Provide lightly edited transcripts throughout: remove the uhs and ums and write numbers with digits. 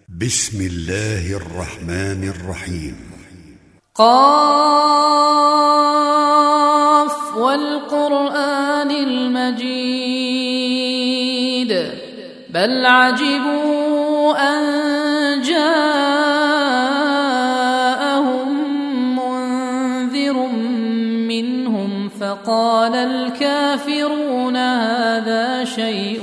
بسم الله الرحمن الرحيم. قاف والقرآن المجيد بل عجبوا أن جاءهم منذر منهم فقال الكافرون هذا شيء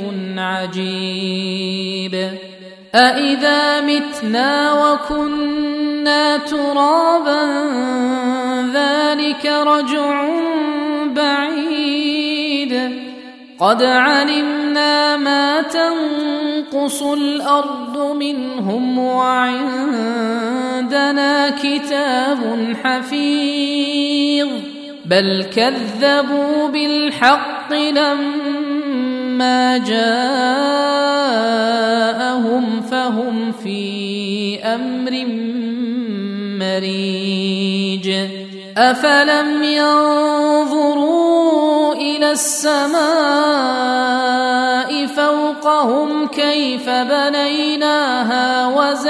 عجيب أإذا متنا وكنا ترابا ذلك رجع بعيد قد علمنا ما تنقص الأرض منهم وعندنا كتاب حفيظ بل كذبوا بالحق لما جاءهم فهم في أمر مريج أفلم ينظروا إلى السماء فوقهم كيف بنيناها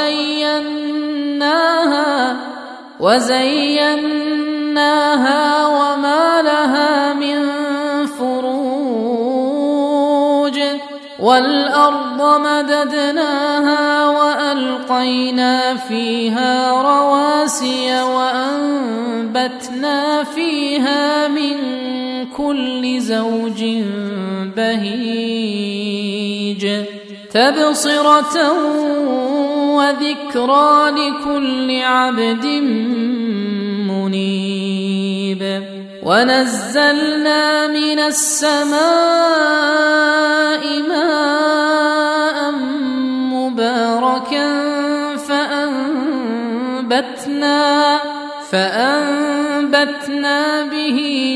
وزيناها وما لها من فروج والأرض مددناها وألقينا فيها رواسي وأنبتنا فيها من كل زوج بهيج تبصرة وذكرى لكل عبد منيب ونزلنا من السماء ماء مباركا فأنبتنا به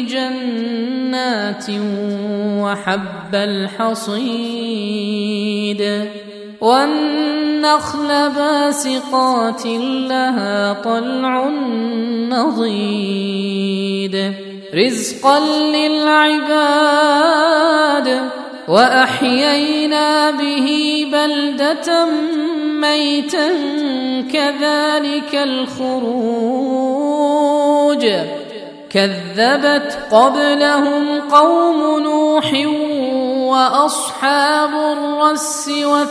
جنات وحب الحصيد والنخل باسقات لها طلع نضيد رزقا للعباد وأحيينا به بلدة ميتا كذلك الخروج كذبت قبلهم قوم نوح وأصحاب الرس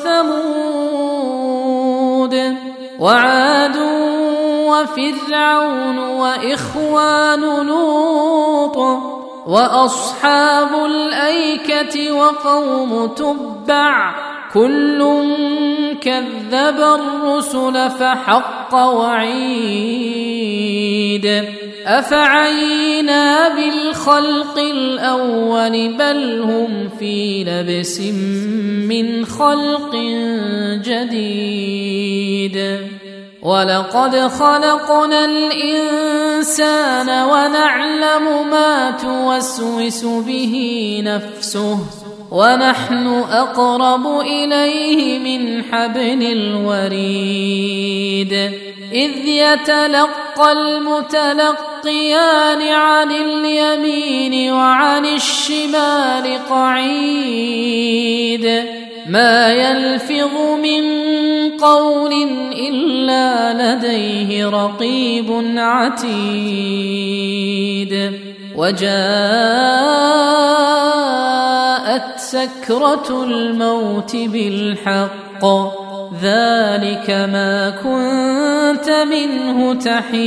وثمود وعاد وفرعون وإخوان لوط وأصحاب الأيكة وقوم تبع كل كذب الرسل فحق وعيد أفعينا بالخلق الأول بل هم في لبس من خلق جديد ولقد خلقنا الإنسان ونعلم ما توسوس به نفسه ونحن أقرب إليه من حبل الوريد إذ يتلقى المتلقيان عن اليمين وعن الشمال قعيد ما يلفظ من قول إلا لديه رقيب عتيد وجاءت سكرة الموت بالحق ذلك ما كنت منه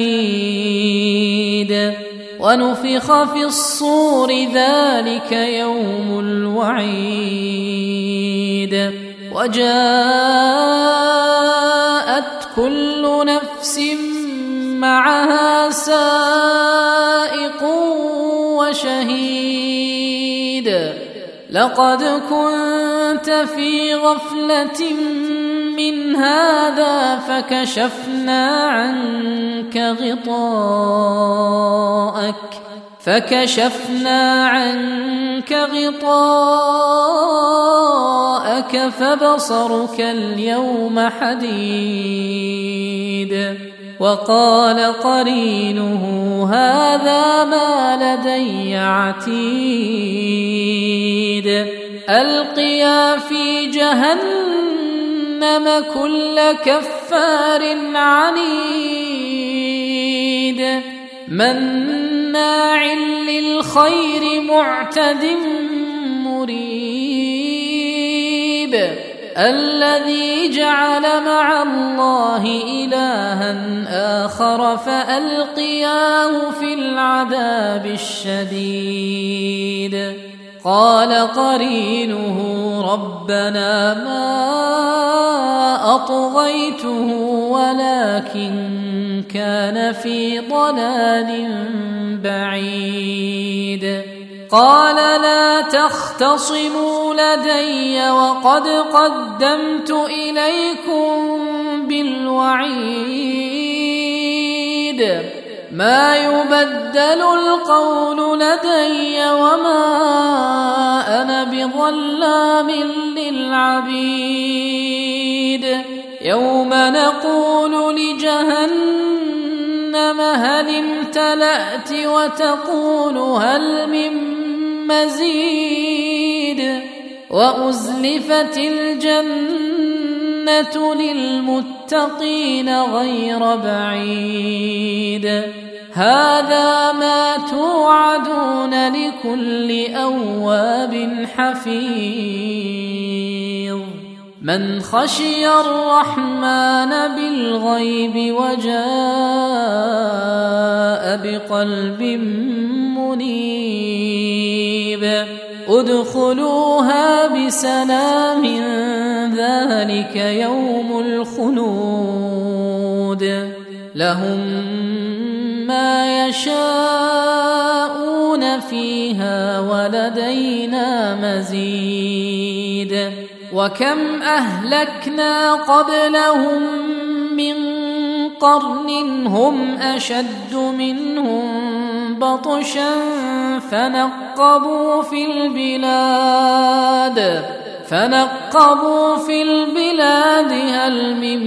تحيد ونفخ في الصور ذلك يوم الوعيد وجاءت كل نفس معها سائق وشهيد لقد كنت في غفلة من هذا فكشفنا عنك غطاءك فبصرك اليوم حديد وقال قرينه هذا ما لدي عتيد ألقيا في جهنم كل كفار عنيد مناع للخير معتد مريب الذي جعل مع الله إلها آخر فألقياه في العذاب الشديد قال قرينه ربنا ما أطغيته ولكن كان في ضلال بعيد قال لا تختصموا لدي وقد قدمت إليكم بالوعيد ما يبدل القول لدي وما أنا بظلام للعبيد يوم نقول لجهنم هل امتلأت وتقول هل من مزيد وأزلفت الجنة للمتقين غير بعيد هذا ما توعدون لكل أواب حفيظ من خشي الرحمن بالغيب وجاء بقلب منيب ادخلوها بسلام ذلك يوم الخلود لهم ما يشاءون فيها ولدينا مزيد وكم أهلكنا قبلهم من قرن هم أشد منهم بطشا فنقبوا في البلاد هل من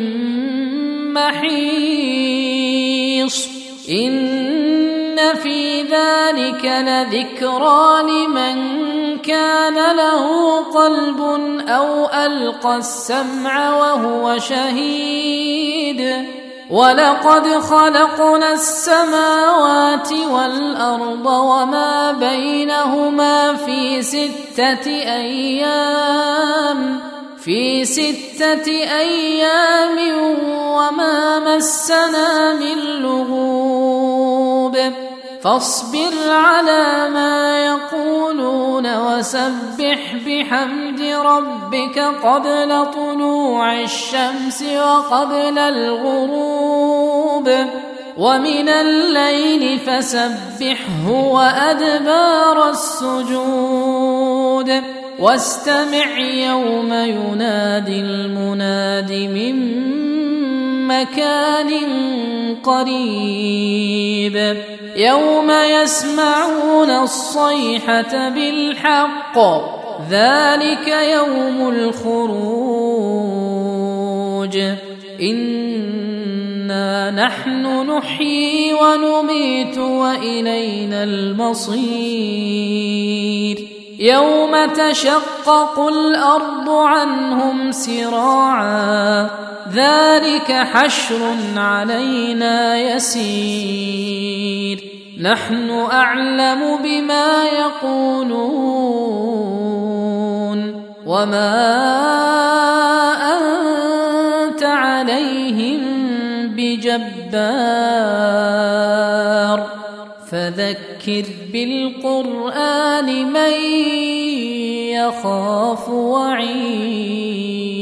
محيص إن في ذلك لذكرى لمن كان له قلب أو ألقى السمع وهو شهيد ولقد خلقنا السماوات والأرض وما بينهما في 6 أيام وما مسنا من لغوب فاصبر على ما يقولون وسبح بحمد ربك قبل طلوع الشمس وقبل الغروب ومن الليل فسبحه وأدبار السجود واستمع يوم ينادي المناد من مكان قريب يوم يسمعون الصيحة بالحق ذلك يوم الخروج إنا نحن نحيي ونميت وإلينا المصير يوم تشقق الأرض عنهم سراعا ذلك حشر علينا يسير نحن أعلم بما يقولون وما أنت عليهم بجبار فذكر بالقرآن من يخاف وعيد